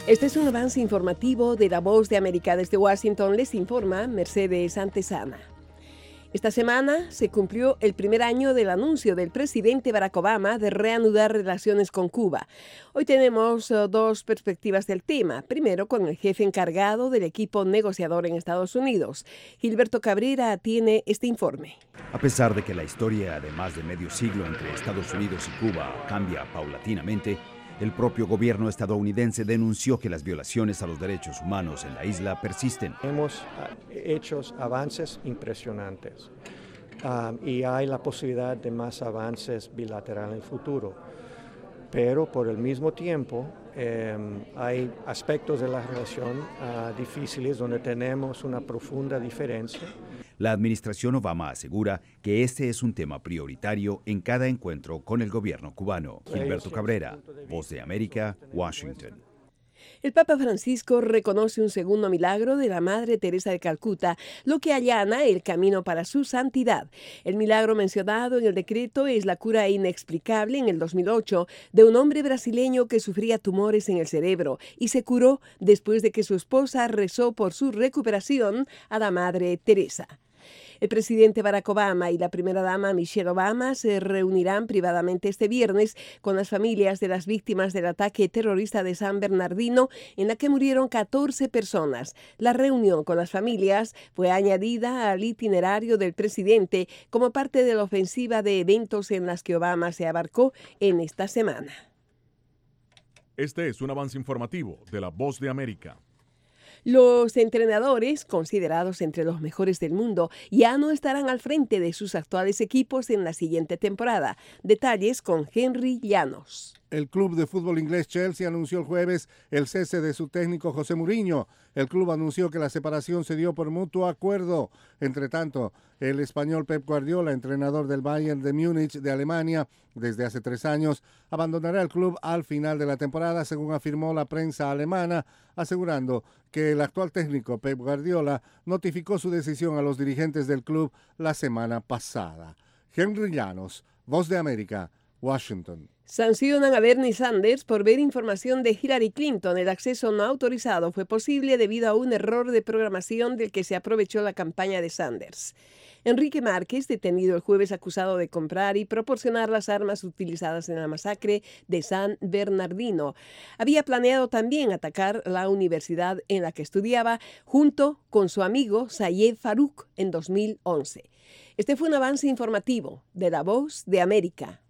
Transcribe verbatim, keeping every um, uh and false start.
Este es un avance informativo de La Voz de América. Desde Washington les informa Mercedes Antezana. Esta semana se cumplió el primer año del anuncio del presidente Barack Obama de reanudar relaciones con Cuba. Hoy tenemos uh, dos perspectivas del tema. Primero, con el jefe encargado del equipo negociador en Estados Unidos. Gilberto Cabrera tiene este informe. A pesar de que la historia de más de medio siglo entre Estados Unidos y Cuba cambia paulatinamente, el propio gobierno estadounidense denunció que las violaciones a los derechos humanos en la isla persisten. Hemos hecho avances impresionantes um, y hay la posibilidad de más avances bilaterales en el futuro. Pero por el mismo tiempo eh, hay aspectos de la relación uh, difíciles donde tenemos una profunda diferencia. La administración Obama asegura que este es un tema prioritario en cada encuentro con el gobierno cubano. Gilberto Cabrera, Voz de América, Washington. El Papa Francisco reconoce un segundo milagro de la Madre Teresa de Calcuta, lo que allana el camino para su santidad. El milagro mencionado en el decreto es la cura inexplicable en el dos mil ocho de un hombre brasileño que sufría tumores en el cerebro y se curó después de que su esposa rezó por su recuperación a la Madre Teresa. El presidente Barack Obama y la primera dama Michelle Obama se reunirán privadamente este viernes con las familias de las víctimas del ataque terrorista de San Bernardino, en la que murieron catorce personas. La reunión con las familias fue añadida al itinerario del presidente como parte de la ofensiva de eventos en las que Obama se abarcó en esta semana. Este es un avance informativo de La Voz de América. Los entrenadores, considerados entre los mejores del mundo, ya no estarán al frente de sus actuales equipos en la siguiente temporada. Detalles con Henry Llanos. El club de fútbol inglés Chelsea anunció el jueves el cese de su técnico José Mourinho. El club anunció que la separación se dio por mutuo acuerdo. Entre tanto, el español Pep Guardiola, entrenador del Bayern de Múnich de Alemania desde hace tres años, abandonará el club al final de la temporada, según afirmó la prensa alemana, asegurando que el actual técnico Pep Guardiola notificó su decisión a los dirigentes del club la semana pasada. Henry Llanos, Voz de América, Washington. Sancionan a Bernie Sanders por ver información de Hillary Clinton. El acceso no autorizado fue posible debido a un error de programación del que se aprovechó la campaña de Sanders. Enrique Márquez, detenido el jueves acusado de comprar y proporcionar las armas utilizadas en la masacre de San Bernardino, había planeado también atacar la universidad en la que estudiaba junto con su amigo Sayed Farouk en dos mil once. Este fue un avance informativo de La Voz de América.